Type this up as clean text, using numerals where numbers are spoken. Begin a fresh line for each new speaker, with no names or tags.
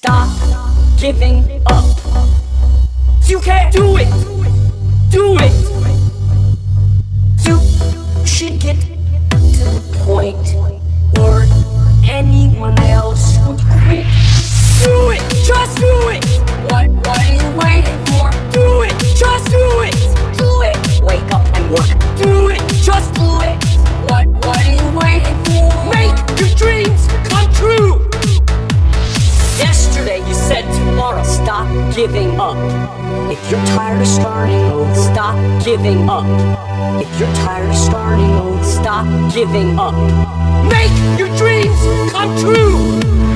Stop giving up. You can do it. Do it. You should get to the point where anyone else would quit. Do it. Just do it. What are you waiting for? Do it. Just do it. Do it. Wake up and work. Do it. Just do it. What are you waiting for? Make your dreams come true. Yesterday you said tomorrow. Stop giving up. If you're tired of starting over, stop giving up. If you're tired of starting over, stop giving up. Make your dreams come true.